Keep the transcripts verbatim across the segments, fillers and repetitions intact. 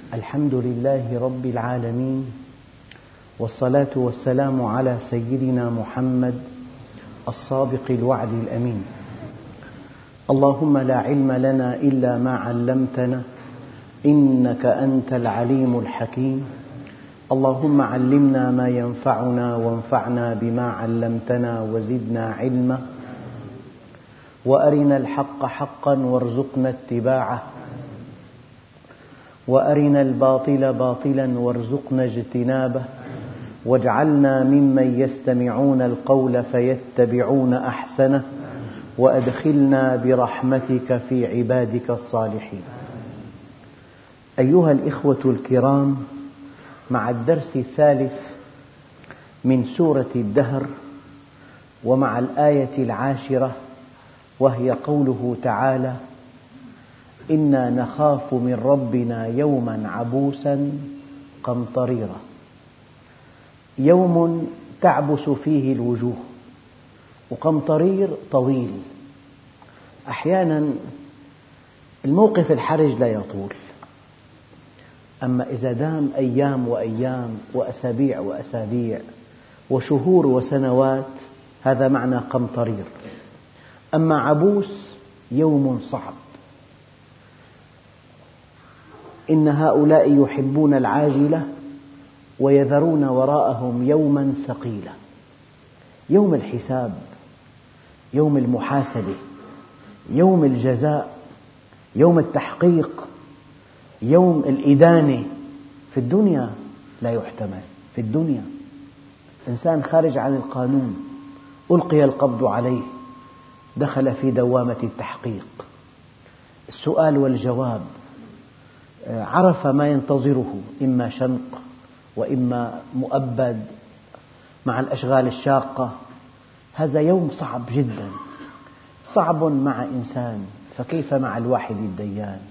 الحمد لله رب العالمين، والصلاة والسلام على سيدنا محمد الصادق الوعد الأمين. اللهم لا علم لنا إلا ما علمتنا إنك أنت العليم الحكيم. اللهم علمنا ما ينفعنا وانفعنا بما علمتنا وزدنا علما، وأرنا الحق حقا وارزقنا اتباعه، وأرنا الباطل باطلا وارزقنا اجتنابه، واجعلنا ممن يستمعون القول فيتبعون أحسنه، وأدخلنا برحمتك في عبادك الصالحين. أيها الإخوة الكرام، مع الدرس الثالث من سورة الدهر، ومع الآية العاشرة وهي قوله تعالى: إنا نخاف من ربنا يوما عبوسا قمطريرا. يوم تعبس فيه الوجوه، وقمطرير طويل. أحيانا الموقف الحرج لا يطول، أما إذا دام أيام وأيام وأسابيع وأسابيع وشهور وسنوات هذا معنى قمطرير. أما عبوس يوم صعب. إن هؤلاء يحبون العاجلة ويذرون وراءهم يوما ثقيلا. يوم الحساب، يوم المحاسبة، يوم الجزاء، يوم التحقيق، يوم الإدانة. في الدنيا لا يحتمل. في الدنيا إنسان خارج عن القانون ألقي القبض عليه، دخل في دوامة التحقيق، السؤال والجواب، عرف ما ينتظره، إما شنق وإما مؤبد مع الأشغال الشاقة. هذا يوم صعب جدا، صعب مع إنسان، فكيف مع الواحد الديان؟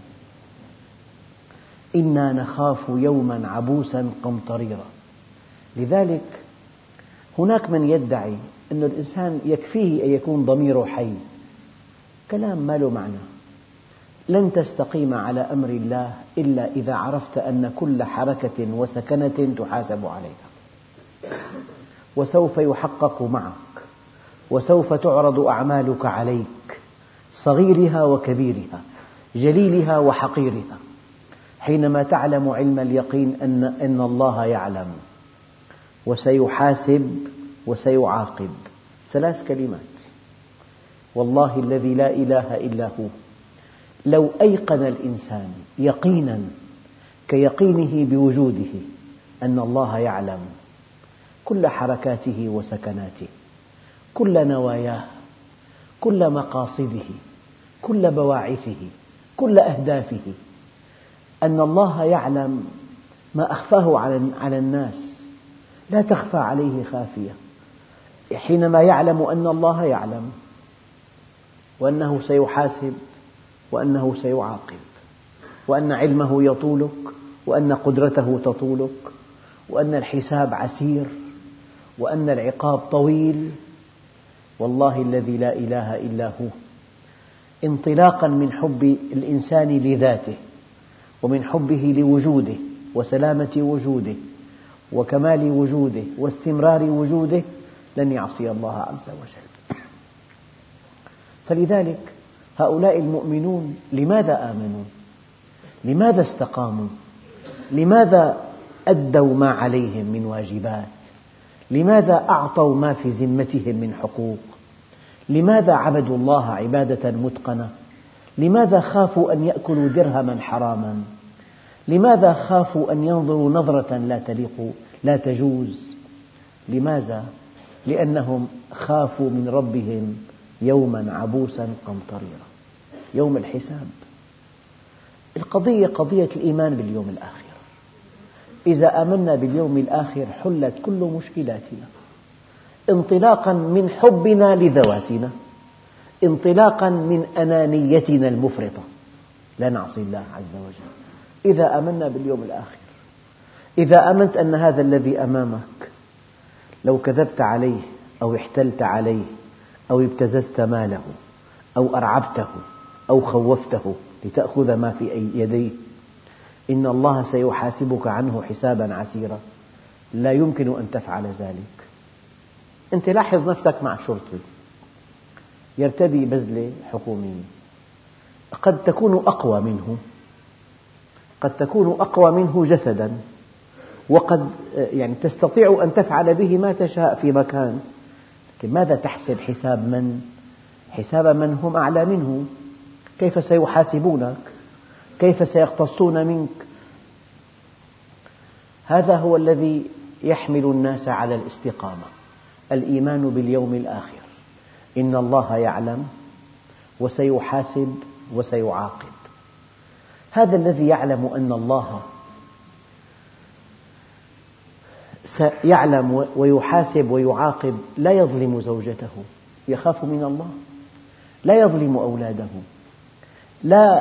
إنا نخاف يوما عبوسا قمطريرا. لذلك هناك من يدعي أن الإنسان يكفيه أن يكون ضميره حي. كلام ما له معنى. لن تستقيم على أمر الله إلا إذا عرفت أن كل حركة وسكنة تحاسب عليها، وسوف يحقق معك، وسوف تعرض أعمالك عليك، صغيرها وكبيرها، جليلها وحقيرها. حينما تعلم علم اليقين أن أن الله يعلم وسيحاسب وسيعاقب. ثلاث كلمات، والله الذي لا إله إلا هو. لو أيقن الإنسان يقينا كيقينه بوجوده أن الله يعلم كل حركاته وسكناته، كل نواياه، كل مقاصده، كل بواعثه، كل أهدافه، أن الله يعلم ما أخفاه على الناس، لا تخفى عليه خافية. حينما يعلم أن الله يعلم وأنه سيحاسب وأنه سيعاقب، وأن علمه يطولك وأن قدرته تطولك، وأن الحساب عسير وأن العقاب طويل، والله الذي لا إله إلا هو، انطلاقا من حب الإنسان لذاته، ومن حبه لوجوده وسلامة وجوده وكمال وجوده واستمرار وجوده، لن يعصي الله عز وجل. فلذلك هؤلاء المؤمنون لماذا آمنوا؟ لماذا استقاموا؟ لماذا أدوا ما عليهم من واجبات؟ لماذا أعطوا ما في ذمتهم من حقوق؟ لماذا عبدوا الله عبادة متقنة؟ لماذا خافوا أن يأكلوا درهما حراما؟ لماذا خافوا أن ينظروا نظرة لا تليق لا تجوز؟ لماذا؟ لأنهم خافوا من ربهم يوما عبوسا قمطريرا، يوم الحساب. القضية قضية الإيمان باليوم الآخر. إذا آمنا باليوم الآخر حلت كل مشكلاتنا، انطلاقا من حبنا لذواتنا، انطلاقا من أنانيتنا المفرطة، لا نعصي الله عز وجل. إذا آمنا باليوم الآخر، إذا آمنت أن هذا الذي أمامك لو كذبت عليه أو احتلت عليه أو ابتززت ماله أو أرعبته أو خوفته لتأخذ ما في يديه، إن الله سيحاسبك عنه حسابا عسيرا، لا يمكن أن تفعل ذلك. أنت لاحظ نفسك مع شرطي يرتدي بزلة حكومية، قد تكون أقوى منه، قد تكون أقوى منه جسدا، وقد يعني تستطيع أن تفعل به ما تشاء في مكان، لكن ماذا تحسب حساب من؟ حساب من هم أعلى منه. كيف سيحاسبونك؟ كيف سيقتصون منك؟ هذا هو الذي يحمل الناس على الاستقامة، الإيمان باليوم الآخر، إن الله يعلم وسيحاسب وسيعاقب. هذا الذي يعلم أن الله سيعلم ويحاسب ويعاقب لا يظلم زوجته، يخاف من الله، لا يظلم أولاده، لا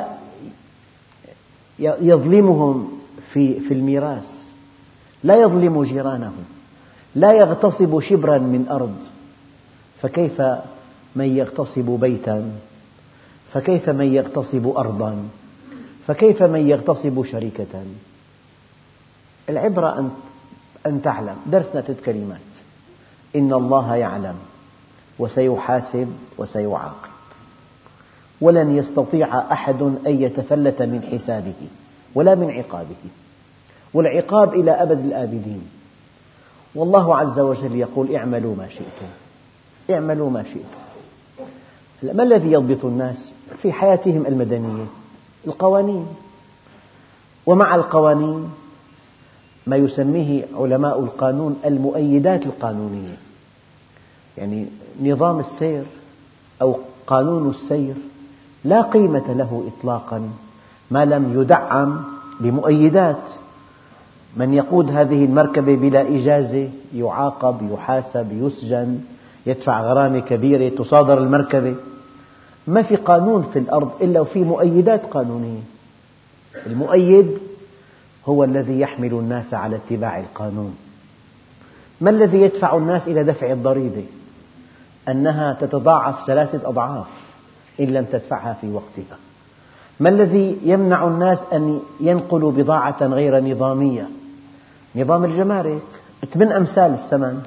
يظلمهم في في الميراث، لا يظلم جيرانه، لا يغتصب شبرا من أرض، فكيف من يغتصب بيتا؟ فكيف من يغتصب أرضا؟ فكيف من يغتصب شركة؟ العبرة أن أن تعلم. درسنا ثلاث كلمات: إن الله يعلم وسيحاسب وسيعاقب، ولن يستطيع أحد أن يتفلت من حسابه ولا من عقابه، والعقاب إلى أبد الآبدين. والله عز وجل يقول: اعملوا ما شئتم، اعملوا ما شئتم. ما الذي يضبط الناس في حياتهم المدنية؟ القوانين، ومع القوانين ما يسميه علماء القانون المؤيدات القانونية، يعني نظام السير أو قانون السير لا قيمة له إطلاقا ما لم يدعم بمؤيدات. من يقود هذه المركبة بلا إجازة يعاقب، يحاسب، يسجن، يدفع غرامة كبيرة، تصادر المركبة. ما في قانون في الأرض إلا وفيه مؤيدات قانونية. المؤيد هو الذي يحمل الناس على اتباع القانون. ما الذي يدفع الناس إلى دفع الضريبة؟ أنها تتضاعف ثلاثة أضعاف إن لم تدفعها في وقتها. ما الذي يمنع الناس أن ينقلوا بضاعة غير نظامية؟ نظام الجمارك، ثمان أمثال الثمن.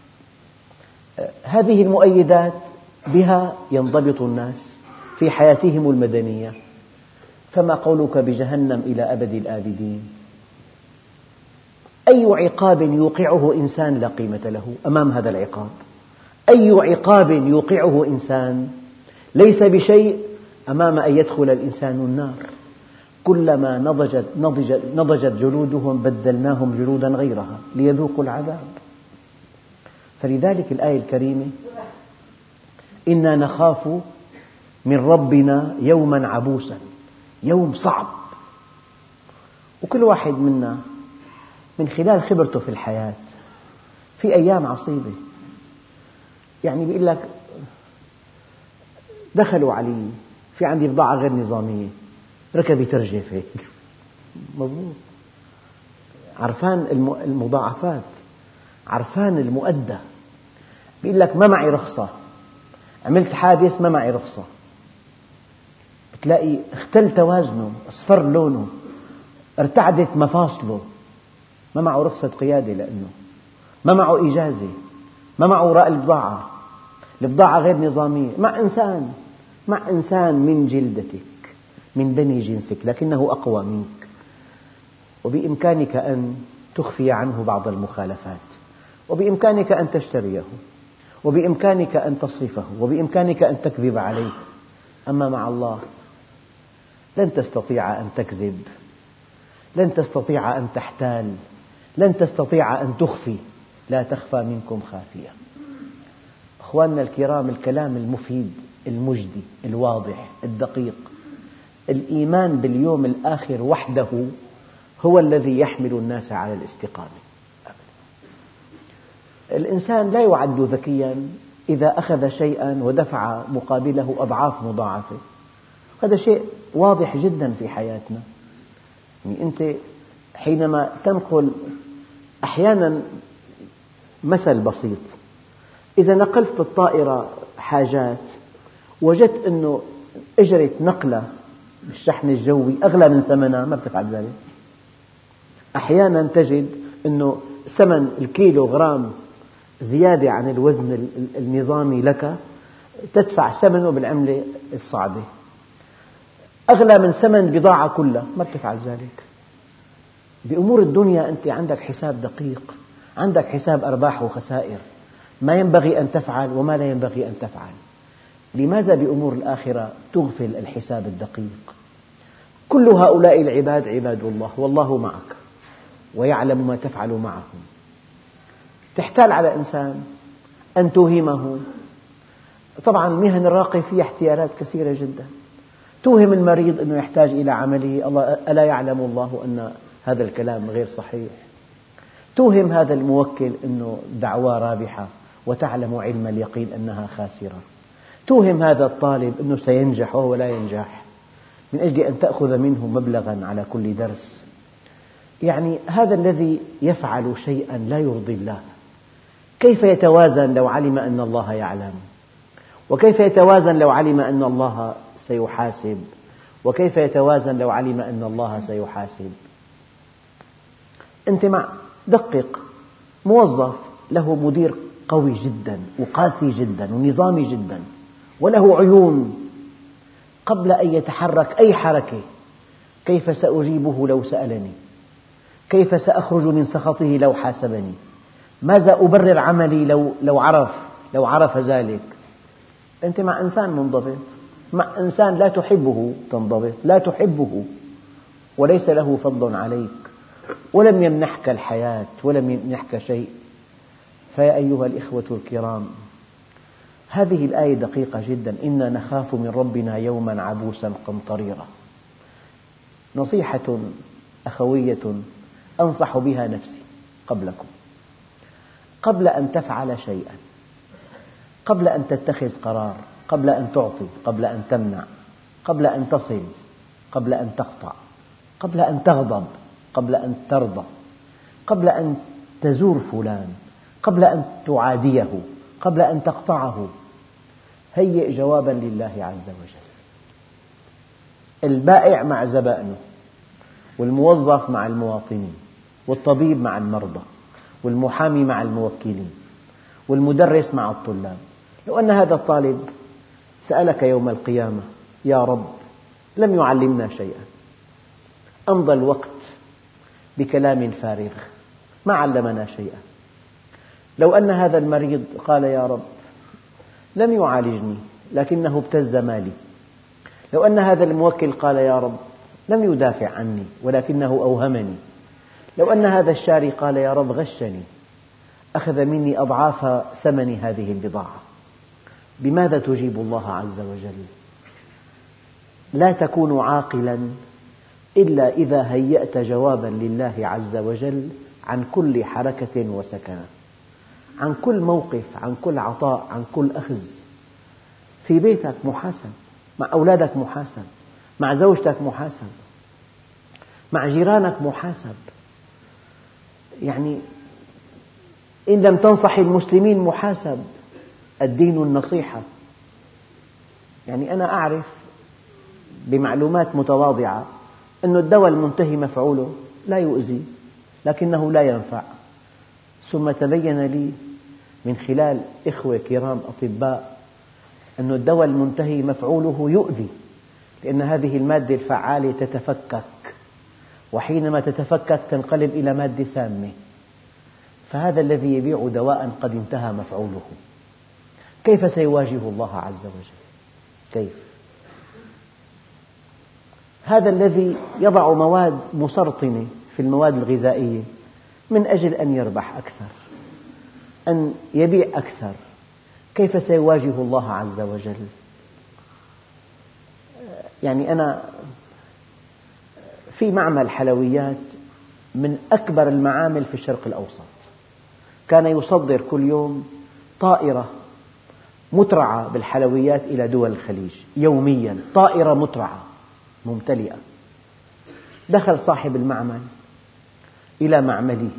هذه المؤيدات بها ينضبط الناس في حياتهم المدنية، فما قولك بجهنم إلى أبد الآبدين؟ أي عقاب يوقعه إنسان لا قيمة له أمام هذا العقاب. أي عقاب يوقعه إنسان ليس بشيء أمام أن يدخل الإنسان النار. كلما نضجت, نضجت, نضجت جلودهم بدلناهم جلودا غيرها ليذوقوا العذاب. فلذلك الآية الكريمة: إنا نخاف من ربنا يوما عبوسا، يوم صعب. وكل واحد منا من خلال خبرته في الحياة في أيام عصيبة، يعني بيقول لك دخلوا علي في عندي بضاعة غير نظامية، ركبي ترجف هيك، مضبوط، عرفان المضاعفات، عرفان المؤدى. بيقول لك ما معي رخصة، عملت حادث ما معي رخصة، بتلاقي اختل توازنه، اصفر لونه، ارتعدت مفاصله، ما معه رخصة قيادة لأنه ما معه إجازة، ما معه وراء البضاعة، البضاعة غير نظامية، مع إنسان مع إنسان من جلدتك من بني جنسك لكنه أقوى منك، وبإمكانك أن تخفي عنه بعض المخالفات، وبإمكانك أن تشتريه، وبإمكانك أن تصرفه، وبإمكانك أن تكذب عليه. أما مع الله لن تستطيع أن تكذب، لن تستطيع أن تحتال، لن تستطيع أن تخفي، لا تخفى منكم خافية. أخواننا الكرام، الكلام المفيد المجدي الواضح الدقيق، الإيمان باليوم الآخر وحده هو الذي يحمل الناس على الاستقامة. الإنسان لا يعد ذكيا إذا أخذ شيئا ودفع مقابله أضعاف مضاعفة. هذا شيء واضح جدا في حياتنا. يعني أنت حينما تنقل أحيانا مثل بسيط، إذا نقلت بالطائرة حاجات وجدت أنه أجرت نقلة بالشحن الجوي أغلى من ثمنها، ما بتفعل ذلك. أحيانا تجد أنه ثمن الكيلو غرام زيادة عن الوزن النظامي لك تدفع ثمنه بالعملة الصعبة، أغلى من ثمن البضاعة كلها، ما بتفعل ذلك. بأمور الدنيا أنت عندك حساب دقيق، عندك حساب أرباح وخسائر، ما ينبغي أن تفعل وما لا ينبغي أن تفعل. لماذا بأمور الآخرة تغفل الحساب الدقيق؟ كل هؤلاء العباد عباد الله، والله معك ويعلم ما تفعل معهم. تحتال على إنسان أن توهمه، طبعا مهن الراقي فيها احتيالات كثيرة جدا. توهم المريض أنه يحتاج إلى عمله، الله ألا يعلم الله أن هذا الكلام غير صحيح. توهم هذا الموكل أنه دعوى رابحة وتعلم علم اليقين أنها خاسرة. توهم هذا الطالب أنه سينجح وهو لا ينجح، من أجل أن تأخذ منه مبلغا على كل درس. يعني هذا الذي يفعل شيئا لا يرضي الله كيف يتوازن لو علم أن الله يعلم؟ وكيف يتوازن لو علم أن الله سيحاسب؟ وكيف يتوازن لو علم أن الله سيحاسب؟ أنت مع دقق، موظف له مدير قوي جدا وقاسي جدا ونظامي جدا وله عيون، قبل أن يتحرك أي حركة: كيف سأجيبه لو سألني؟ كيف سأخرج من سخطه لو حاسبني؟ ماذا أبرر عملي لو لو عرف لو عرف ذلك؟ أنت مع إنسان منضبط، مع إنسان لا تحبه تنضبط، لا تحبه وليس له فضل عليك ولم يمنحك الحياة ولم يمنحك شيء. فيا أيها الإخوة الكرام، هذه الآية دقيقة جدا: إنا نخاف من ربنا يوما عبوسا قمطريرا. نصيحة أخوية أنصح بها نفسي قبلكم: قبل أن تفعل شيئا، قبل أن تتخذ قرار، قبل أن تعطي، قبل أن تمنع، قبل أن تصل، قبل أن تقطع، قبل أن تغضب، قبل أن ترضى، قبل أن تزور فلان، قبل أن تعاديه، قبل أن تقطعه، هيئ جوابا لله عز وجل. البائع مع زبائنه، والموظف مع المواطنين، والطبيب مع المرضى، والمحامي مع الموكلين، والمدرس مع الطلاب. لو أن هذا الطالب سألك يوم القيامة: يا رب لم يعلمنا شيئا، أمضى الوقت بكلام فارغ ما علمنا شيئا. لو أن هذا المريض قال: يا رب لم يعالجني لكنه ابتز مالي. لو أن هذا الموكل قال: يا رب لم يدافع عني ولكنه أوهمني. لو أن هذا الشاري قال: يا رب غشني، أخذ مني أضعاف ثمن هذه البضاعة. بماذا تجيب الله عز وجل؟ لا تكون عاقلا إلا إذا هيأت جوابا لله عز وجل عن كل حركة وسكنة، عن كل موقف، عن كل عطاء، عن كل أخذ. في بيتك محاسب، مع أولادك محاسب، مع زوجتك محاسب، مع جيرانك محاسب. يعني إن لم تنصح المسلمين محاسب. الدين النصيحة. يعني أنا أعرف بمعلومات متواضعة أن الدواء المنتهي مفعوله لا يؤذي لكنه لا ينفع، ثم تبين لي من خلال إخوة كرام أطباء أن الدواء المنتهي مفعوله يؤذي، لأن هذه المادة الفعالة تتفكك، وحينما تتفكك تنقلب إلى مادة سامة. فهذا الذي يبيع دواء قد انتهى مفعوله كيف سيواجه الله عز وجل؟ كيف؟ هذا الذي يضع مواد مسرطنة في المواد الغذائية من أجل أن يربح أكثر، أن يبيع أكثر، كيف سيواجه الله عز وجل؟ يعني أنا في معمل حلويات من أكبر المعامل في الشرق الأوسط، كان يصدر كل يوم طائرة مترعة بالحلويات إلى دول الخليج يوميا، طائرة مترعة ممتلئة. دخل صاحب المعمل إلى معمله،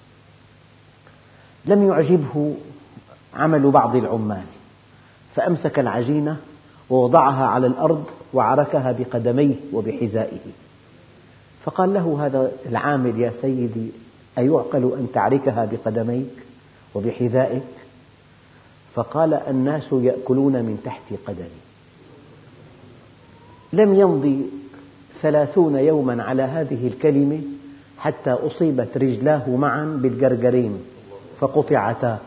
لم يعجبه عمل بعض العمال، فأمسك العجينة ووضعها على الأرض وعركها بقدميه وبحذائه. فقال له هذا العامل: يا سيدي، أيعقل أن تعركها بقدميك وبحذائك؟ فقال: الناس يأكلون من تحت قدمي. لم يمضي ثلاثون يوما على هذه الكلمة حتى أصيبت رجلاه معا بالجرجرين فقطعتا.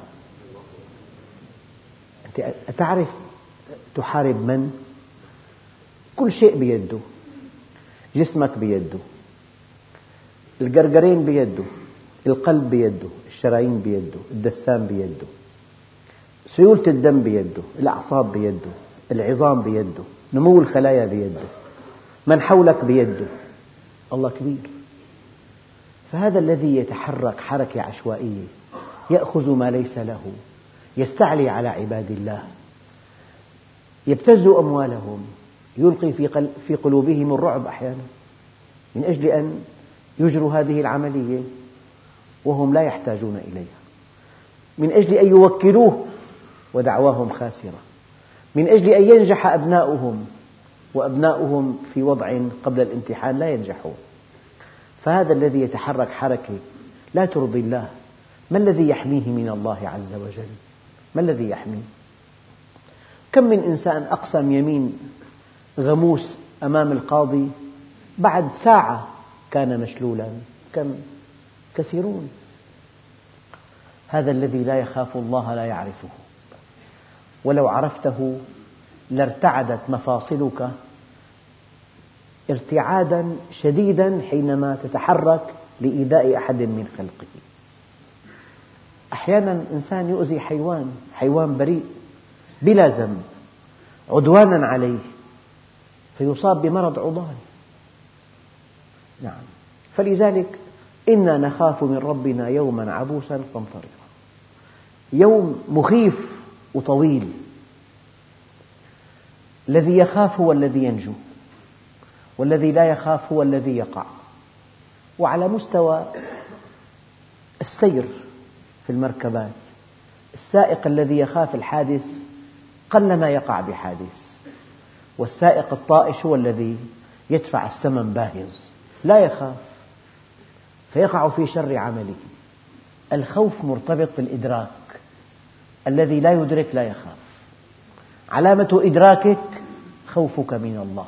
أنت أتعرف تحارب من؟ كل شيء بيده، جسمك بيده، الجرجرين بيده، القلب بيده، الشرايين بيده، الدسام بيده، سيولة الدم بيده، الأعصاب بيده، العظام بيده، نمو الخلايا بيده، من حولك بيده. الله كبير. فهذا الذي يتحرك حركة عشوائية، يأخذ ما ليس له، يستعلي على عباد الله، يبتز أموالهم، يلقي في قلوبهم الرعب أحيانا من أجل أن يجروا هذه العملية وهم لا يحتاجون إليها، من أجل أن يوكلوه ودعواهم خاسرة، من أجل أن ينجح أبناؤهم وأبناؤهم في وضع قبل الامتحان لا ينجحون. فهذا الذي يتحرك حركة لا ترضي الله، ما الذي يحميه من الله عز وجل؟ ما الذي يحميه؟ كم من إنسان أقسم يمين غموس أمام القاضي بعد ساعة كان مشلولا. كم؟ كثيرون. هذا الذي لا يخاف الله لا يعرفه، ولو عرفته لارتعدت مفاصلك ارتعادا شديدا حينما تتحرك لإيذاء أحد من خلقه. أحيانا إنسان يؤذي حيوان، حيوان بريء بلا ذنب، عدوانا عليه فيصاب بمرض عضال. نعم. فلذلك إنا نخاف من ربنا يوما عبوسا قمطريرا، يوم مخيف وطويل. الذي يخاف هو الذي ينجو، والذي لا يخاف هو الذي يقع. وعلى مستوى السير في المركبات، السائق الذي يخاف الحادث قلما يقع بحادث، والسائق الطائش هو الذي يدفع الثمن باهظ، لا يخاف فيقع في شر عمله. الخوف مرتبط بالإدراك، الذي لا يدرك لا يخاف. علامة إدراكك خوفك من الله.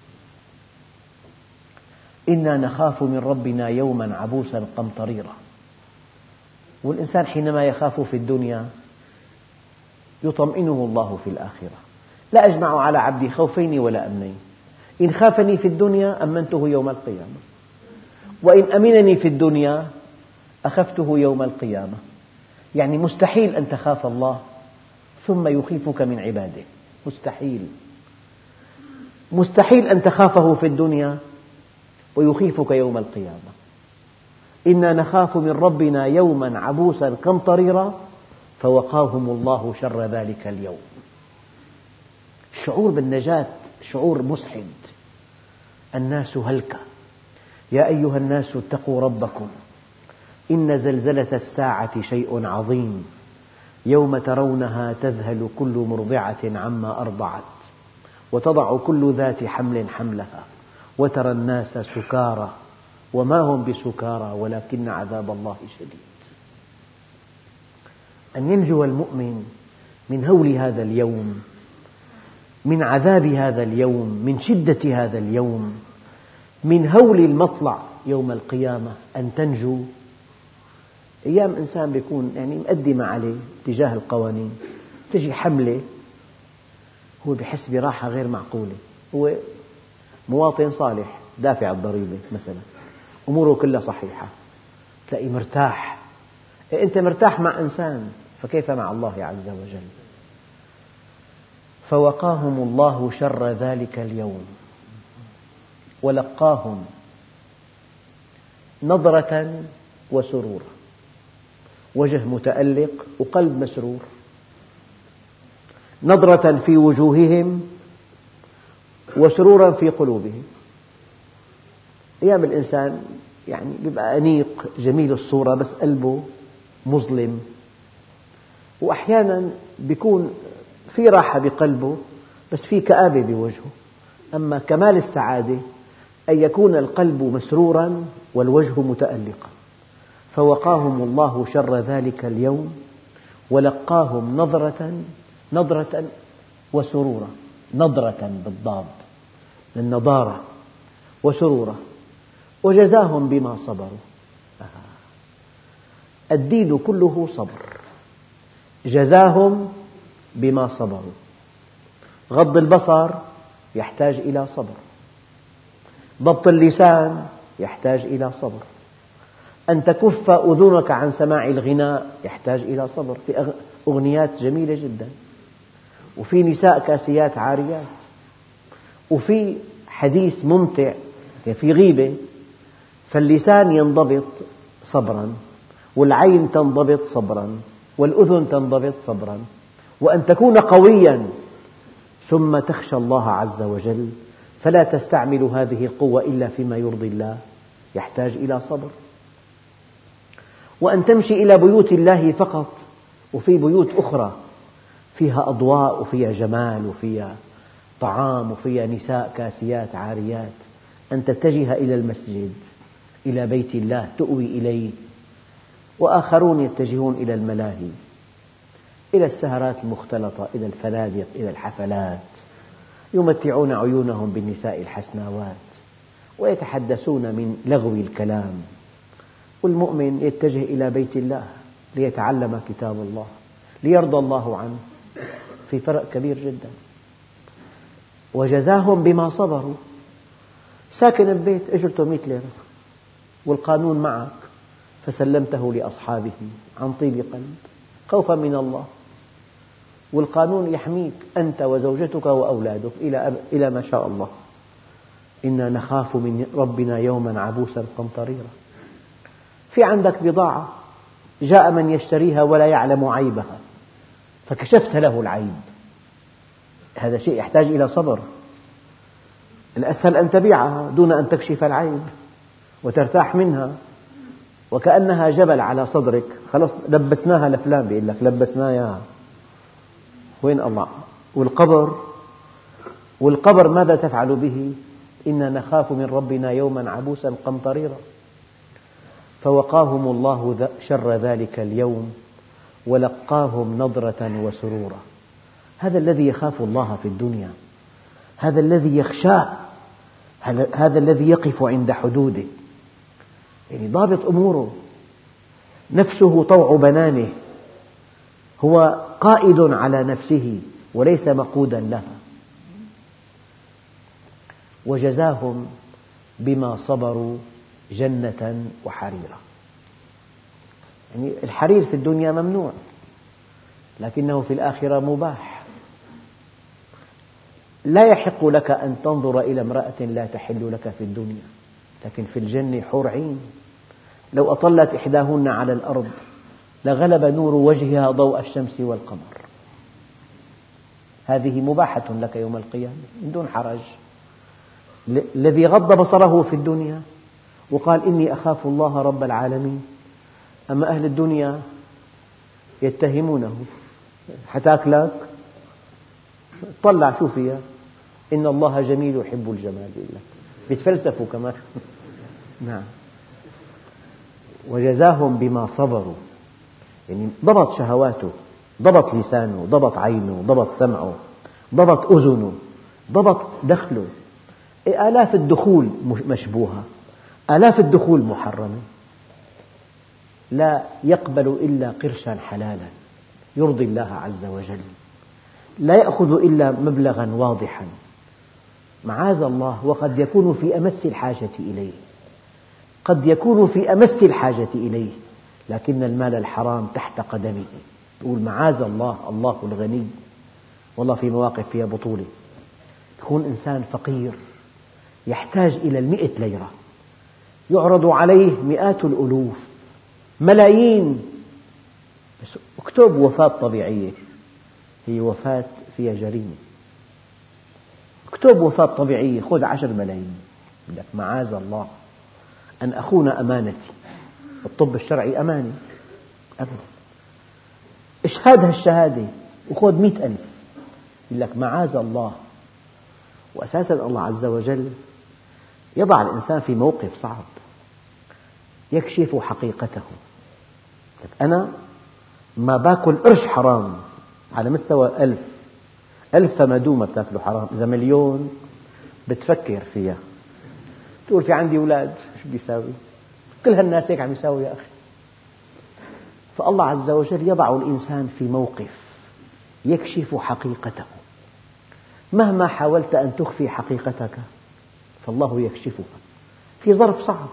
إنا نخاف من ربنا يوما عبوسا قمطريرا. والإنسان حينما يخاف في الدنيا يطمئنه الله في الآخرة. لا أجمع على عبدي خوفين ولا أمنين، إن خافني في الدنيا أمنته يوم القيامة، وإن أمنني في الدنيا أخفته يوم القيامة. يعني مستحيل أن تخاف الله ثم يخيفك من عباده، مستحيل. مستحيل أن تخافه في الدنيا ويخيفك يوم القيامة. إنا نخاف من ربنا يوما عبوسا قمطريرا فوقاهم الله شر ذلك اليوم. الشعور بالنجاة شعور مسعد. الناس هلكة، يا أيها الناس اتقوا ربكم إن زلزلة الساعة شيء عظيم يوم ترونها تذهل كل مرضعة عما أرضعت وتضع كل ذات حمل حملها وترى الناس سكارى وما هم بسكارى ولكن عذاب الله شديد. أن ينجو المؤمن من هول هذا اليوم، من عذاب هذا اليوم، من شدة هذا اليوم، من هول المطلع يوم القيامة. أن تنجو. أيام إنسان بيكون يعني مقدم عليه تجاه القوانين، تجي حملة هو بحس براحة غير معقولة، هو مواطن صالح دافع الضريبة مثلا، أموره كلها صحيحة، تلاقي مرتاح. أنت مرتاح مع إنسان، فكيف مع الله عز وجل؟ فوقاهم الله شر ذلك اليوم ولقاهم نضرة وسرورا، وجه متألق وقلب مسرور. نضرة في وجوههم وسرورا في قلوبهم. أيام الإنسان يعني بيبقى أنيق جميل الصورة بس قلبه مظلم، وأحيانا بيكون في راحة بقلبه بس في كآبة بوجهه. أما كمال السعادة أن يكون القلب مسرورا والوجه متألقا. فوقاهم الله شر ذلك اليوم ولقاهم نضرة نضرة وسرورا، نضرة بالضاد النضارة وسرورا، وجزاهم بما صبروا. الدين كله صبر، جزاهم بما صبروا. غض البصر يحتاج إلى صبر، ضبط اللسان يحتاج إلى صبر، أن تكف أذنك عن سماع الغناء يحتاج إلى صبر. في أغنيات جميلة جدا، وفي نساء كاسيات عاريات، وفي حديث ممتع، في غيبة. فاللسان ينضبط صبرا، والعين تنضبط صبرا، والأذن تنضبط صبرا. وأن تكون قويا ثم تخشى الله عز وجل، فلا تستعمل هذه القوة إلا فيما يرضي الله، يحتاج إلى صبر. وأن تمشي إلى بيوت الله فقط، وفي بيوت أخرى فيها أضواء وفيها جمال وفيها طعام وفيها نساء كاسيات عاريات، أن تتجه إلى المسجد، إلى بيت الله تؤوي إليه. وآخرون يتجهون إلى الملاهي، إلى السهرات المختلطة، إلى الفنادق، إلى الحفلات، يمتعون عيونهم بالنساء الحسناوات ويتحدثون من لغو الكلام. والمؤمن يتجه إلى بيت الله ليتعلم كتاب الله، ليرضى الله عنه. في فرق كبير جدا. وجزاهم بما صبروا. ساكن ببيت أجرته مئة ليرة والقانون معك، فسلمته لأصحابه عن طيب قلب خوفا من الله، والقانون يحميك أنت وزوجتك وأولادك إلى ما شاء الله. إنا نخاف من ربنا يوما عبوسا قمطريرا. في عندك بضاعة جاء من يشتريها ولا يعلم عيبها، فكشفت له العيب، هذا شيء يحتاج إلى صبر. الأسهل أن تبيعها دون أن تكشف العيب وترتاح منها، وكأنها جبل على صدرك، خلاص لبسناها لفلان، بيقول لك لبسناها. وين الله؟ والقبر والقبر ماذا تفعل به؟ إنا نخاف من ربنا يوما عبوسا قمطريرا. فوقاهم الله شر ذلك اليوم ولقاهم نضرة وسرورا. هذا الذي يخاف الله في الدنيا، هذا الذي يخشاه، هذا الذي يقف عند حدوده، يعني ضابط أموره، نفسه طوع بنانه، هو قائد على نفسه وليس مقودا لها. وجزاهم بما صبروا جنة وحريرا. يعني الحرير في الدنيا ممنوع، لكنه في الآخرة مباح. لا يحق لك أن تنظر إلى امرأة لا تحل لك في الدنيا، لكن في الجنة حور عين، لو أطلت إحداهن على الأرض لغلب نور وجهها ضوء الشمس والقمر. هذه مباحة لك يوم القيامة من دون حرج. الذي غض بصره في الدنيا وقال إني أخاف الله رب العالمين، أما أهل الدنيا يتهمونه، حتاكلك طلع شو فيها، إن الله جميل يحب الجمال، بيتفلسفوا كمان. نعم. وجزاهم بما صبروا، يعني ضبط شهواته، ضبط لسانه، ضبط عينه، ضبط سمعه، ضبط أذنه، ضبط دخله. آلاف الدخول مشبوهة، آلاف الدخول محرمة، لا يقبل إلا قرشا حلالا يرضي الله عز وجل، لا يأخذ إلا مبلغا واضحا، معاذ الله. وقد يكون في أمس الحاجة إليه، قد يكون في أمس الحاجة إليه، لكن المال الحرام تحت قدمه. يقول معاذ الله، الله الغني. والله في مواقف فيها بطولة، يكون إنسان فقير يحتاج إلى المئة ليرة، يعرض عليه مئات الألوف، ملايين، بس اكتب وفاة طبيعية، هي وفاة فيها جريمة. اكتب وفاة طبيعية، خذ عشر ملايين، لك معاذ الله أن أخون أمانتي. الطب الشرعي أمانة أبدا. اشهد هالشهادة وخذ مئة ألف، يقول لك معاذ الله. وأساسا الله عز وجل يضع الإنسان في موقف صعب، يكشف حقيقته. أنا ما باكل قرش حرام على مستوى ألف، ألف فما دوما بتاكله حرام، إذا مليون بتفكر فيها، تقول في عندي أولاد شو بدي أساوي؟ كل هالناس هيك عم يساوي يا أخي. فالله عز وجل يضع الإنسان في موقف يكشف حقيقته. مهما حاولت أن تخفي حقيقتك فالله يكشفها في ظرف صعب.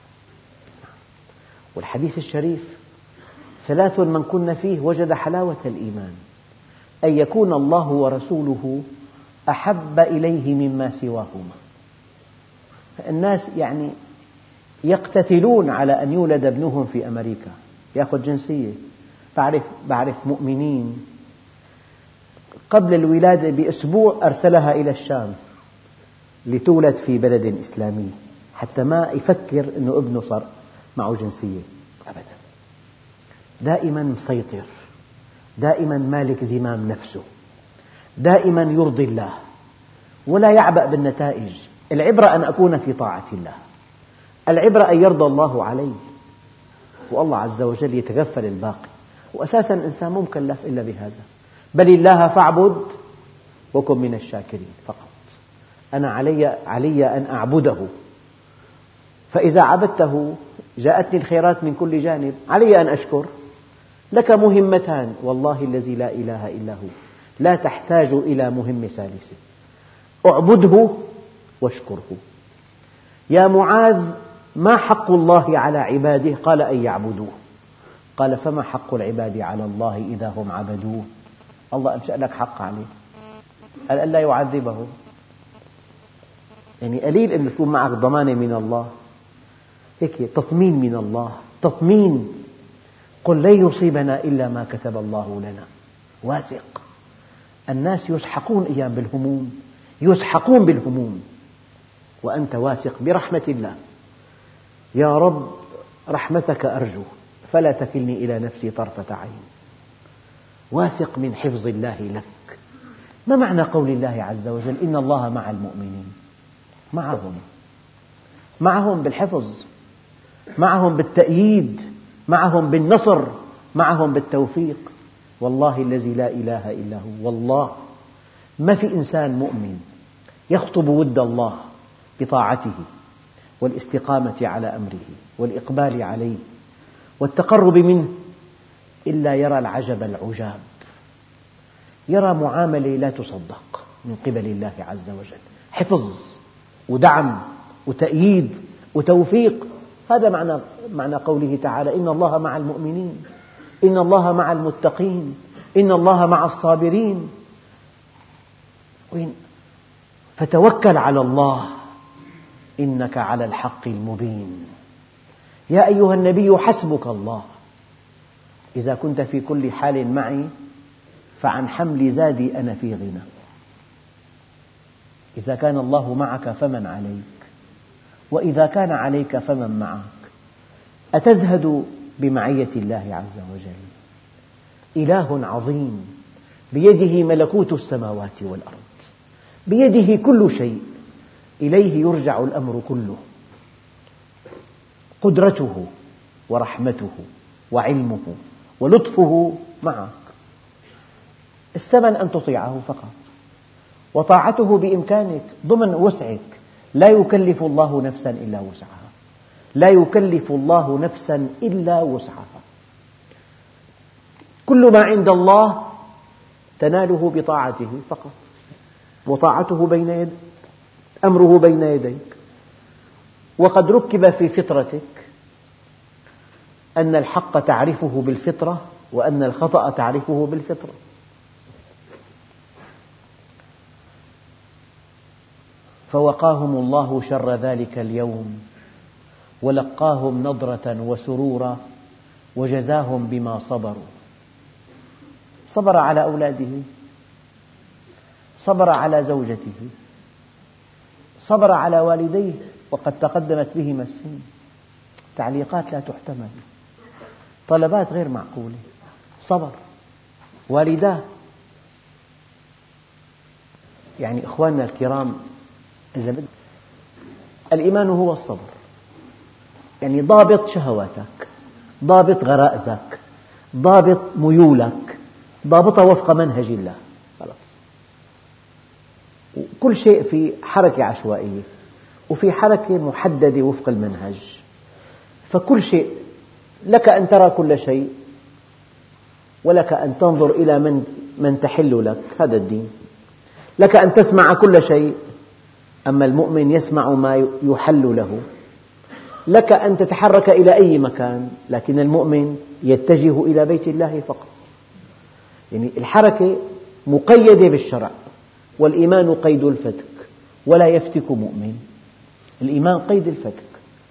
والحديث الشريف: ثلاث من كن فيه وجد حلاوة الإيمان، أن يكون الله ورسوله أحب إليه مما سواهما. الناس يعني يقتتلون على أن يولد ابنهم في أمريكا يأخذ جنسية. بعرف, بعرف مؤمنين قبل الولادة بأسبوع أرسلها إلى الشام لتولد في بلد إسلامي حتى ما يفكر أنه ابنه صار معه جنسية أبدا. دائما مسيطر، دائما مالك زمام نفسه، دائما يرضي الله ولا يعبأ بالنتائج. العبرة أن أكون في طاعة الله، العبرة أن يرضى الله علي، والله عز وجل يتكفل الباقي. وأساسا الإنسان مو مكلف إلا بهذا. بل الله فاعبد وكن من الشاكرين فقط. أنا علي, علي أن أعبده، فإذا عبدته جاءتني الخيرات من كل جانب، علي أن أشكر. لك مهمتان والله الذي لا إله إلا هو، لا تحتاج إلى مهمة ثالثة: اعبده واشكره. يا معاذ ما حق الله على عباده؟ قال أن يعبدوه. قال فما حق العباد على الله إذا هم عبدوه؟ الله أنشأ لك حق عليه، قال ألا يعذبهم. يعني قليل أن تكون معك ضمانة من الله، هيك تطمين من الله، تطمين. قل لن يصيبنا إلا ما كتب الله لنا. واثق. الناس يسحقون أيام بالهموم، يسحقون بالهموم، وأنت واثق برحمة الله. يا رب رحمتك أرجو فلا تكلني إلى نفسي طرفة عين. واثق من حفظ الله لك. ما معنى قول الله عز وجل إن الله مع المؤمنين؟ معهم، معهم بالحفظ، معهم بالتأييد، معهم بالنصر، معهم بالتوفيق. والله الذي لا إله إلا هو، والله ما في إنسان مؤمن يخطب ود الله بطاعته والاستقامة على أمره والإقبال عليه والتقرب منه إلا يرى العجب العجاب، يرى معاملة لا تصدق من قبل الله عز وجل، حفظ ودعم وتأييد وتوفيق. هذا معنى معنى قوله تعالى إن الله مع المؤمنين، إن الله مع المتقين، إن الله مع الصابرين. فتوكل على الله إنك على الحق المبين. يا أيها النبي حسبك الله إذا كنت في كل حال معي فعن حمل زادي أنا في غنى. إذا كان الله معك فمن عليك، وإذا كان عليك فمن معك. أتزهد بمعية الله عز وجل؟ إله عظيم بيده ملكوت السماوات والأرض، بيده كل شيء، إليه يرجع الأمر كله. قدرته ورحمته وعلمه ولطفه معك. الثمن أن تطيعه فقط، وطاعته بإمكانك ضمن وسعك. لا يكلف الله نفسا إلا وسعها، لا يكلف الله نفسا إلا وسعها. كل ما عند الله تناله بطاعته فقط، وطاعته بين يديك، أمره بين يديك. وقد ركب في فطرتك أن الحق تعرفه بالفطرة وأن الخطأ تعرفه بالفطرة. فوقاهم الله شر ذلك اليوم ولقاهم نضرة وسرورا وجزاهم بما صبروا. صبر على أولاده، صبر على زوجته، صبر على والديه وقد تقدمت بهما السن. تعليقات لا تحتمل، طلبات غير معقولة، صبر. والداه، يعني إخواننا الكرام، إذا الإيمان هو الصبر، يعني ضابط شهواتك، ضابط غرائزك، ضابط ميولك، ضابطها وفق منهج الله. خلاص. كل شيء في حركة عشوائية وفي حركة محددة وفق المنهج، فكل شيء لك أن ترى كل شيء ولك أن تنظر إلى من من تحل لك، هذا الدين. لك أن تسمع كل شيء، أما المؤمن يسمع ما يحل له. لك أن تتحرك إلى أي مكان، لكن المؤمن يتجه إلى بيت الله فقط. يعني الحركة مقيدة بالشرع، والإيمان قيد الفتك، ولا يفتك مؤمن. الإيمان قيد الفتك.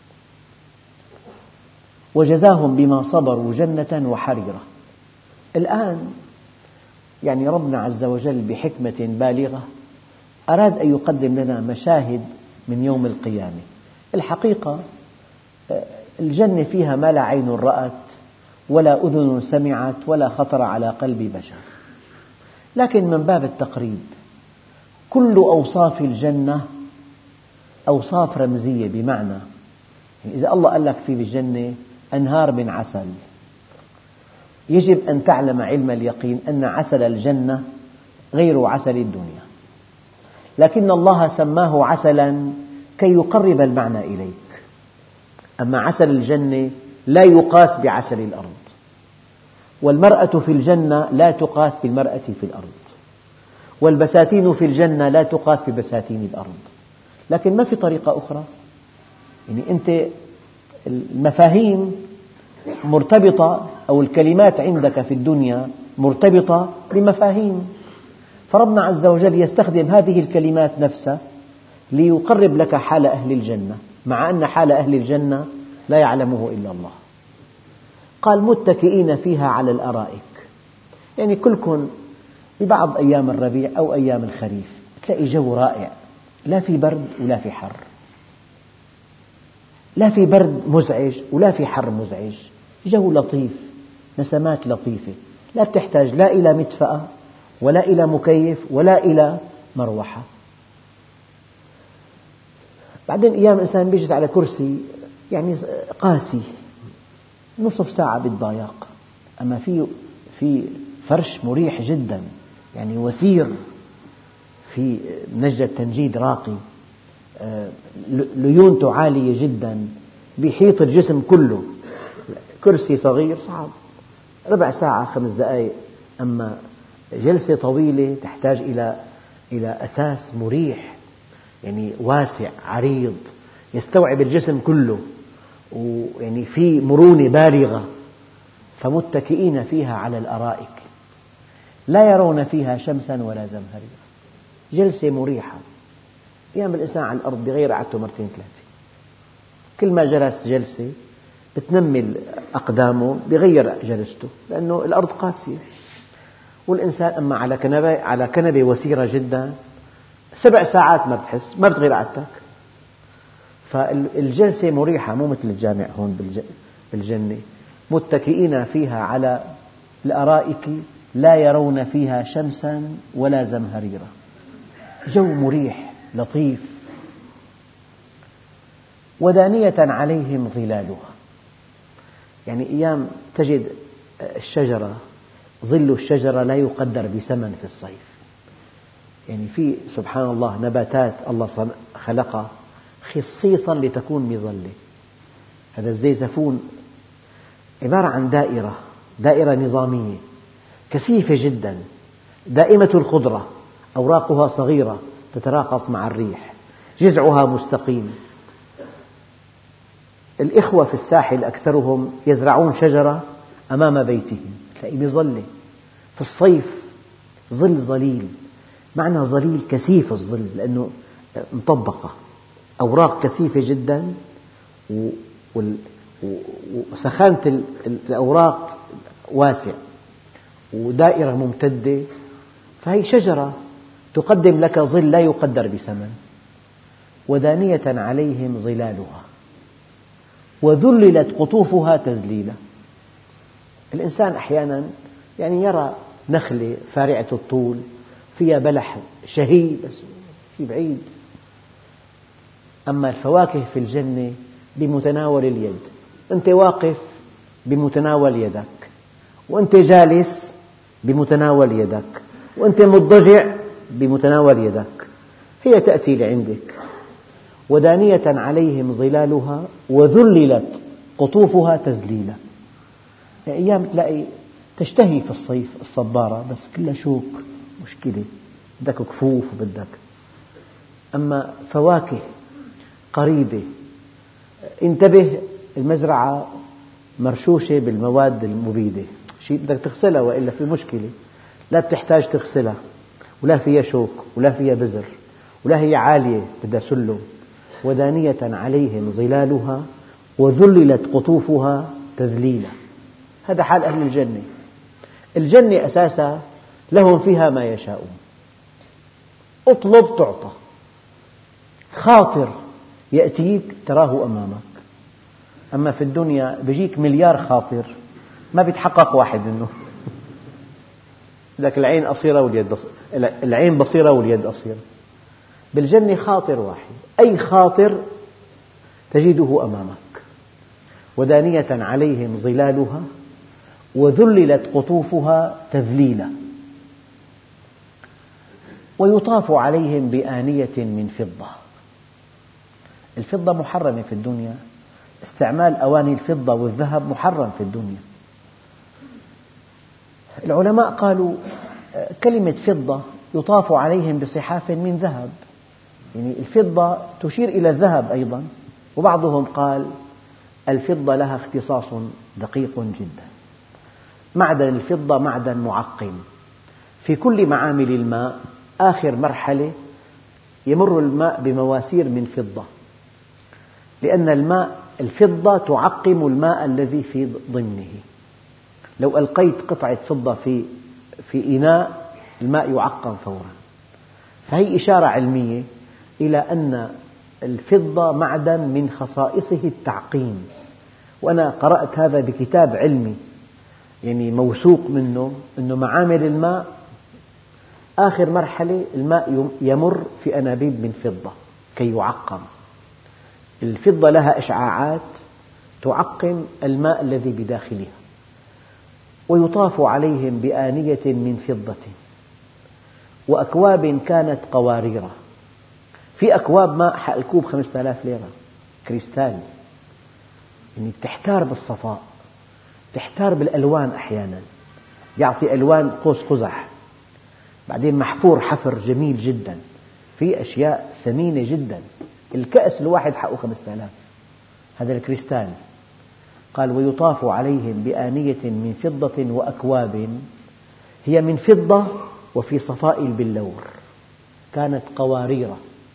وجزاهم بما صبروا جنة وحريرا. الآن يعني ربنا عز وجل بحكمة بالغة أراد أن يقدم لنا مشاهد من يوم القيامة. الحقيقة الجنة فيها ما لا عين رأت ولا أذن سمعت ولا خطر على قلب بشر، لكن من باب التقريب كل أوصاف الجنة أوصاف رمزية، بمعنى إذا الله قال لك في الجنة أنهار من عسل، يجب أن تعلم علم اليقين أن عسل الجنة غير عسل الدنيا، لكن الله سماه عسلا كي يقرب المعنى إليك. أما عسل الجنة لا يقاس بعسل الأرض، والمرأة في الجنة لا تقاس بالمرأة في الأرض، والبساتين في الجنة لا تقاس ببساتين الأرض. لكن ما في طريقة أخرى. يعني أنت المفاهيم مرتبطة، أو الكلمات عندك في الدنيا مرتبطة بمفاهيم، فربنا عز وجل يستخدم هذه الكلمات نفسها ليقرب لك حال أهل الجنة، مع أن حال أهل الجنة لا يعلمه إلا الله. قال متكئين فيها على الأرائك، يعني كلكم ببعض أيام الربيع أو أيام الخريف تلاقي جو رائع، لا في برد ولا في حر، لا في برد مزعج ولا في حر مزعج، جو لطيف، نسمات لطيفة، لا تحتاج لا إلى مدفأة ولا إلى مكيف ولا إلى مروحة. بعدين أيام الإنسان بيجلس على كرسي يعني قاسي، نصف ساعة بالضياق، أما في في فرش مريح جدا، يعني وثير، في نجدة تنجيد راقي، ليونته عالية جدا، بيحيط الجسم كله. كرسي صغير صعب، ربع ساعة خمس دقائق، أما جلسة طويلة تحتاج إلى إلى أساس مريح، يعني واسع عريض يستوعب الجسم كله، ويعني في مرونة بالغة. فمتكئين فيها على الأرائك لا يرون فيها شمسا ولا زمهريرا، جلسة مريحة. أيام الإنسان على الأرض بغير قعدته مرتين ثلاثة، كل ما جلس جلسة بتنمل أقدامه بغير جلسته، لأنه الأرض قاسية. والإنسان أما على كنبة على كنبة وسيرة جدا سبع ساعات ما بتحس، ما بتغير قعدتك. فالجلسة مريحة، مو مثل الجامع هون بالجنة. متكئين فيها على الأرائك لا يرون فيها شمسا ولا زمهريرا، جو مريح لطيف. ودانية عليهم ظلالها، يعني أيام تجد الشجرة، ظل الشجرة لا يقدر بثمن في الصيف. يعني في سبحان الله نباتات الله خلقها خصيصا لتكون مظلة. هذا الزيزفون عبارة عن دائرة دائرة نظامية كثيفة جدا، دائمة الخضرة، أوراقها صغيرة تتراقص مع الريح، جذعها مستقيم. الإخوة في الساحل أكثرهم يزرعون شجرة أمام بيتهم، تلاقي بظلة في الصيف، ظل ظليل، معنى ظليل كثيف الظل لأنه مطبقة، أوراق كثيفة جدا، وسخانة الأوراق واسع، ودائرة ممتدة، فهي شجرة تقدم لك ظل لا يقدر بثمن. ودانية عليهم ظلالها وذللت قطوفها تذليلا. الإنسان أحيانا يعني يرى نخلة فارعة الطول فيها بلح شهي بس في بعيد، أما الفواكه في الجنة بمتناول اليد، أنت واقف بمتناول يدك، وأنت جالس بمتناول يدك، وأنت مضطجع بمتناول يدك، هي تأتي لعندك. ودانية عليهم ظلالها وذللت قطوفها تذليلا. أيام تلاقي تشتهي في الصيف الصبارة بس كلها شوك، مشكلة، بدك كفوف وبدك. أما فواكه قريبة، انتبه، المزرعة مرشوشة بالمواد المبيدة، شيء بدك تغسلها وإلا في مشكلة، لا بتحتاج تغسلها، ولا فيها شوك، ولا فيها بذر، ولا هي عالية بدها سلم. ودانية عليهم ظلالها وذللت قطوفها تذليلا. هذا حال أهل الجنة. الجنة أساسا لهم فيها ما يشاءون، اطلب تعطى، خاطر يأتيك تراه أمامك. أما في الدنيا بيجيك مليار خاطر ما بيتحقق واحد منه. لك العين قصيرة واليد العين بصيرة واليد قصيرة. بالجنة خاطر واحد، أي خاطر تجده أمامك. ودانية عليهم ظلالها وذللت قطوفها تذليلا. ويطاف عليهم بآنية من فضة. الفضة محرمة في الدنيا، استعمال أواني الفضة والذهب محرم في الدنيا. العلماء قالوا كلمة فضة يطاف عليهم بصحاف من ذهب، يعني الفضة تشير إلى الذهب أيضا. وبعضهم قال الفضة لها اختصاص دقيق جدا. معدن الفضة معدن معقم، في كل معامل الماء آخر مرحلة يمر الماء بمواسير من فضة، لأن الماء الفضة تعقم الماء الذي في ضمنه. لو ألقيت قطعة فضة في في إناء الماء يعقم فورا. فهي إشارة علمية إلى أن الفضة معدن من خصائصه التعقيم. وأنا قرأت هذا بكتاب علمي يعني موثوق منه، أن معامل الماء آخر مرحلة الماء يمر في أنابيب من فضة كي يعقم. الفضة لها إشعاعات تعقم الماء الذي بداخلها. ويطاف عليهم بآنية من فضة وأكواب كانت قواريرة. في أكواب ماء حق الكوب خمسة آلاف ليرة كريستال، يعني تحتار بالصفاء، تحتار بالألوان، أحيانا يعطي ألوان قوس قزح، بعدين محفور حفر جميل جدا، في أشياء ثمينة جدا. الكأس الواحد حقه خمسة آلاف، هذا الكريستال. قال ويطاف عليهم بآنية من فضة وأكواب هي من فضة وفي صفاء باللور، كانت قوارير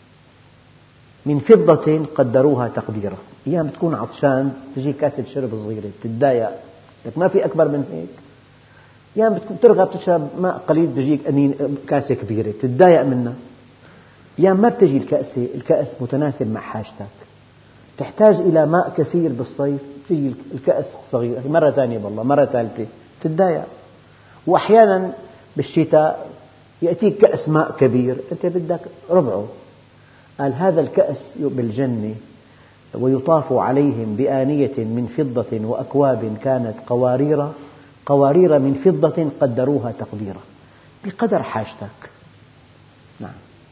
من فضة قدروها تقديرا. أيام تكون عطشان تجي كاسة شرب صغيرة تتضايق، لك ما في أكبر من هيك. أيام ترغب تشرب ماء قليل تجيك كاسة كبيرة تتضايق منها. أيام ما بتجي الكأسة الكأس متناسب مع حاجتك، تحتاج إلى ماء كثير بالصيف تجي الكأس صغير، مرة ثانية والله مرة ثالثة تتضايق. وأحيانا بالشتاء يأتيك كأس ماء كبير أنت بدك ربعه. قال هذا الكأس بالجنة ويطاف عليهم بآنية من فضة وأكواب كانت قوارير قوارير من فضة قدروها تقديرا، بقدر حاجتك. نعم.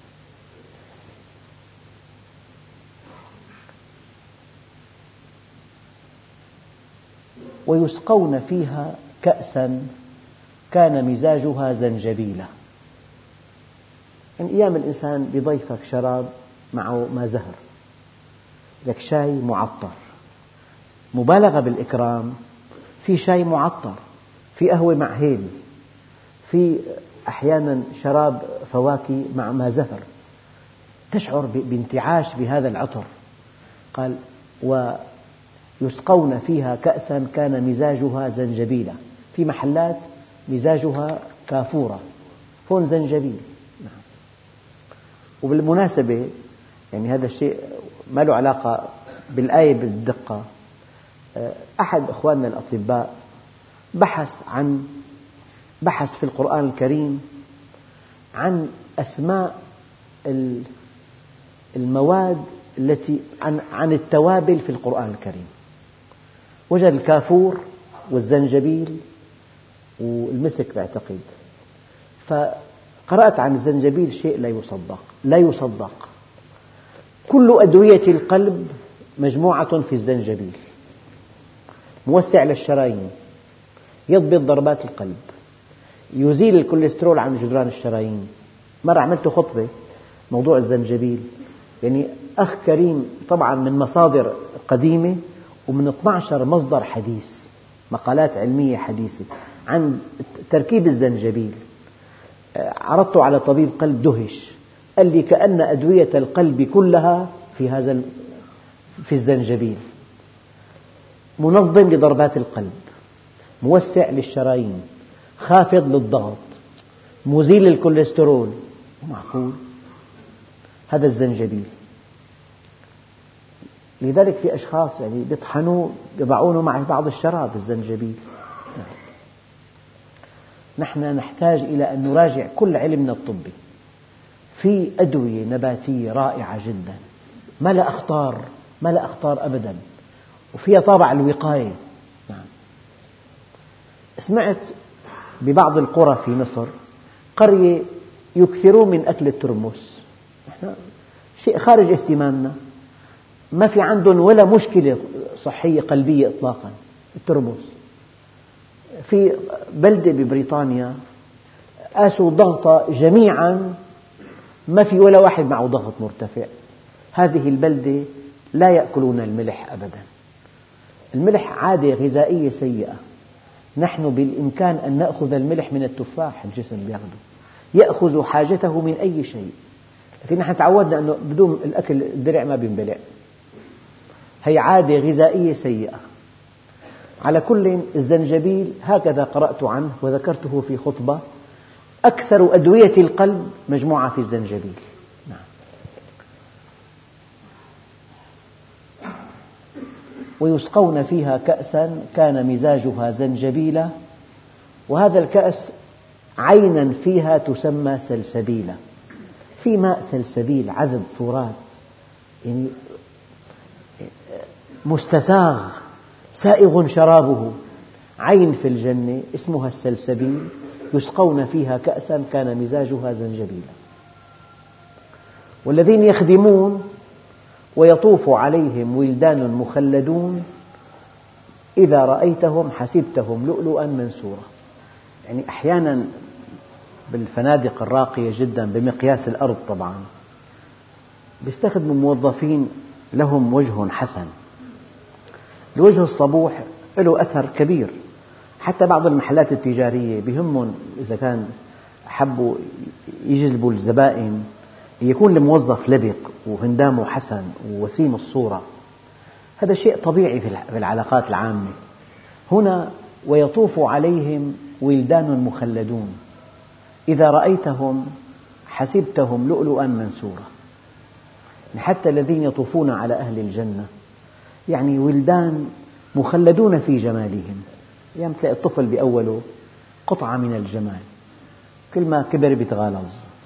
ويسقون فيها كأسا كان مزاجها زنجبيلا. من أيام الإنسان بضيفك شراب معه ما زهر، لك شاي معطر، مبالغة بالإكرام، في شاي معطر، في قهوة مع هيل، في أحيانا شراب فواكه مع ما زهر، تشعر بانتعاش بهذا العطر. قال ويسقون فيها كأسا كان مزاجها زنجبيلا، في محلات مزاجها كافورة، هون زنجبيل. نعم. وبالمناسبة يعني هذا الشيء ما له علاقة بالآية بالدقة. أحد أخواننا الأطباء بحث عن بحث في القرآن الكريم عن أسماء المواد التي عن, عن التوابل في القرآن الكريم. وجد الكافور والزنجبيل والمسك بعتقد، فقرأت عن الزنجبيل شيء لا يصدق لا يصدق. كل أدوية القلب مجموعة في الزنجبيل، موسع للشرايين، يضبط ضربات القلب، يزيل الكوليسترول عن جدران الشرايين. مرة عملت خطبة موضوع الزنجبيل، يعني أخ كريم طبعا من مصادر قديمة ومن اثني عشر مصدر حديث، مقالات علمية حديثة عن تركيب الزنجبيل. عرضته على طبيب قلب دهش، قال لي كأن أدوية القلب كلها في هذا في الزنجبيل. منظم لضربات القلب، موسع للشرايين، خافض للضغط، مزيل للكوليسترول. معقول؟ هذا الزنجبيل. لذلك في أشخاص يعني بيطحنوه يضعونه مع بعض الشراب الزنجبيل. نحن نحتاج إلى أن نراجع كل علمنا الطبي. في أدوية نباتية رائعة جدا ما لا أخطار ما لا أخطار أبدا، وفيها طابع الوقاية. نعم. سمعت ببعض القرى في مصر قرية يكثرون من أكل الترمس، شيء خارج اهتمامنا، ما في عندهم ولا مشكلة صحية قلبية إطلاقا. الترمس في بلدة ببريطانيا قاسوا الضغط جميعا، ما في ولا واحد معه ضغط مرتفع. هذه البلدة لا يأكلون الملح أبدا. الملح عادة غذائية سيئة. نحن بالإمكان أن نأخذ الملح من التفاح، الجسم يأخذه يأخذ حاجته من أي شيء، لكن نحن تعودنا أنه بدون الأكل الدرع ما بينبلع. هي عادة غذائية سيئة. على كل، الزنجبيل هكذا قرأت عنه وذكرته في خطبة، أكثر أدوية القلب مجموعة في الزنجبيل. نعم. ويسقون فيها كأسا كان مزاجها زنجبيلا، وهذا الكأس عينا فيها تسمى سلسبيلا. في ماء سلسبيل عذب فرات، يعني مستساغ سائغ شرابه، عين في الجنة اسمها السلسبيل، يسقون فيها كأسا كان مزاجها زنجبيلا. والذين يخدمون ويطوف عليهم ولدان مخلدون إذا رأيتهم حسبتهم لؤلؤا منثورا. يعني أحيانا بالفنادق الراقية جدا بمقياس الأرض طبعا بيستخدموا موظفين لهم وجه حسن. الوجه الصبوح له أثر كبير. حتى بعض المحلات التجارية بهمهم إذا كان حبوا يجذبوا الزبائن يكون الموظف لبق وهندامه حسن ووسيم الصورة. هذا شيء طبيعي في العلاقات العامة. هنا ويطوف عليهم ولدان مخلدون إذا رأيتهم حسبتهم لؤلؤا منثورا. حتى الذين يطوفون على أهل الجنة يعني ولدان مخلدون في جمالهم. يعني تلاقي الطفل بأوله قطعة من الجمال، كل ما كبر بيتغالظ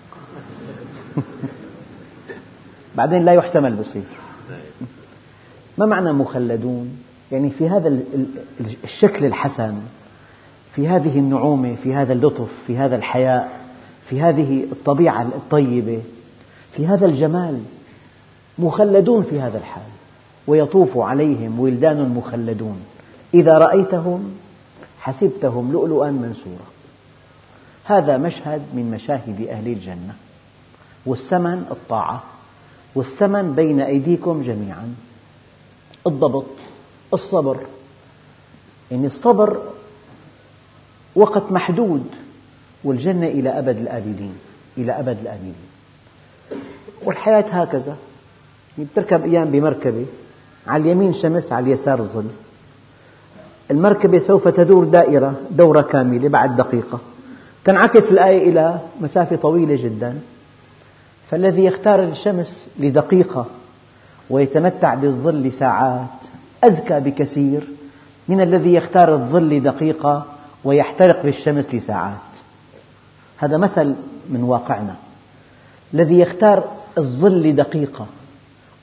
بعدين لا يحتمل بصير. ما معنى مخلدون؟ يعني في هذا الشكل الحسن، في هذه النعومة، في هذا اللطف، في هذا الحياء، في هذه الطبيعة الطيبة، في هذا الجمال، مخلدون في هذا الحال. ويطوف عليهم ولدان مخلدون إذا رأيتهم حسبتهم لؤلؤا منثورا. هذا مشهد من مشاهد أهل الجنة. والثمن الطاعة، والثمن بين أيديكم جميعا. الضبط، الصبر، يعني الصبر وقت محدود، والجنة إلى أبد الآبدين، إلى أبد الآبدين. والحياة هكذا، بتركب أيام بمركبة، على اليمين شمس على اليسار ظل. المركبة سوف تدور دائرة دورة كاملة بعد دقيقة، تنعكس الآية إلى مسافة طويلة جدا. فالذي يختار الشمس لدقيقة ويتمتع بالظل لساعات أزكى بكثير من الذي يختار الظل لدقيقة ويحترق بالشمس لساعات. هذا مثل من واقعنا. الذي يختار الظل لدقيقة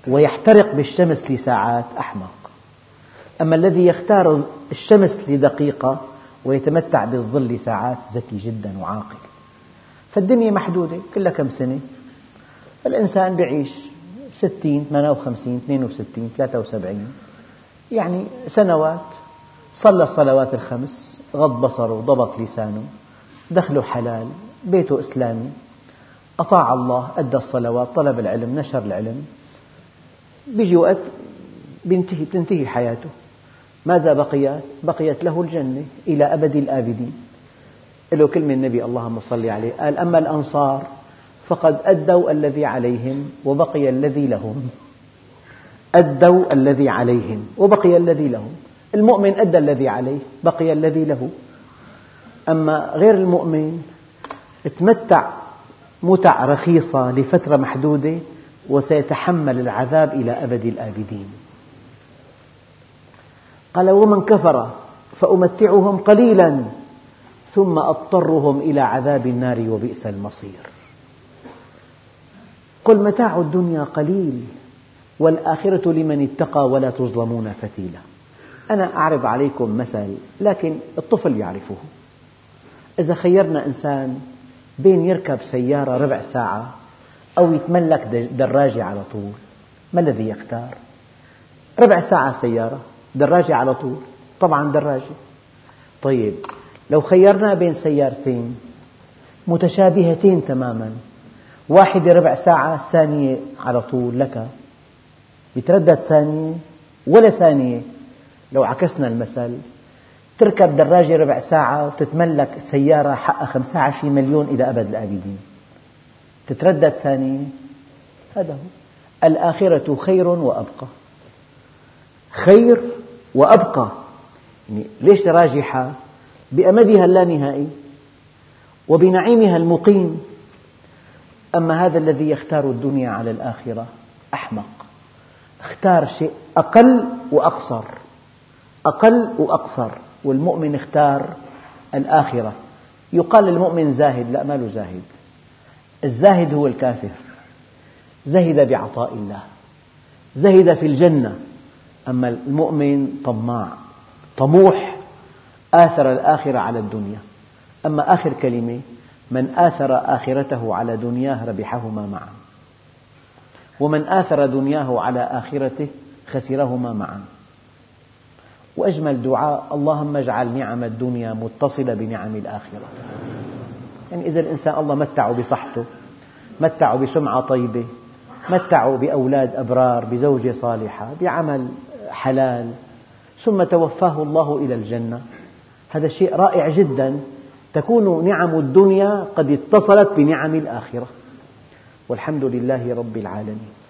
ويحترق بالشمس لساعات أحمق. أما الذي يختار الشمس لدقيقة ويتمتع بالظل لساعات ذكي جدا وعاقل. فالدنيا محدودة، كلها كم سنة؟ الإنسان يعيش ستين، ثمانية وخمسين، اثنين وستين، ثلاثة وسبعين، يعني سنوات. صلى الصلوات الخمس، غض بصره، ضبط لسانه، دخله حلال، بيته إسلامي، أطاع الله، أدى الصلوات، طلب العلم، نشر العلم، بيجي وقت بينتهي تنتهي حياته. ماذا بقيت؟ بقيت له الجنة إلى أبد الآبدين. له كلمة النبي اللهم صل عليه قال: أما الأنصار فقد أدوا الذي عليهم وبقي الذي لهم. أدوا الذي عليهم وبقي الذي لهم. المؤمن أدى الذي عليه، بقي الذي له. أما غير المؤمن تمتع متع رخيصة لفترة محدودة وسيتحمل العذاب إلى أبد الآبدين. قال: ومن كفر فأمتعهم قليلا ثم أضطرهم إلى عذاب النار وبئس المصير. قل متاع الدنيا قليل والآخرة لمن اتقى ولا تظلمون فتيلا. أنا أعرض عليكم مثل لكن الطفل يعرفه. إذا خيرنا إنسان بين يركب سيارة ربع ساعة أو يتملك دراجة على طول، ما الذي يختار؟ ربع ساعة سيارة، دراجة على طول، طبعا دراجة. طيب لو خيرنا بين سيارتين متشابهتين تماما، واحدة ربع ساعة، ثانية على طول، لك يتردد ثانية ولا ثانية؟ لو عكسنا المثل، تركب دراجة ربع ساعة وتتملك سيارة حقها خمسة عشر مليون إلى أبد الآبدين، تتردد ثانية؟ هذا هو. الآخرة خير وأبقى، خير وأبقى. يعني ليش راجحة؟ بأمدها اللانهائي وبنعيمها المقيم. أما هذا الذي يختار الدنيا على الآخرة أحمق، اختار شيء أقل وأقصر، أقل وأقصر. والمؤمن اختار الآخرة. يقال للمؤمن زاهد، لا، ما له زاهد. الزاهد هو الكافر، زهد بعطاء الله، زهد في الجنة. أما المؤمن طماع طموح، آثر الآخرة على الدنيا. أما آخر كلمة: من آثر آخرته على دنياه ربحهما معا، ومن آثر دنياه على آخرته خسرهما معا. وأجمل دعاء: اللهم اجعل نعم الدنيا متصلة بنعم الآخرة. يعني إذا الإنسان الله متعه بصحته، متعه بسمعة طيبة، متعه بأولاد أبرار، بزوجة صالحة، بعمل حلال، ثم توفاه الله إلى الجنة، هذا شيء رائع جدا. تكون نعم الدنيا قد اتصلت بنعم الآخرة، والحمد لله رب العالمين.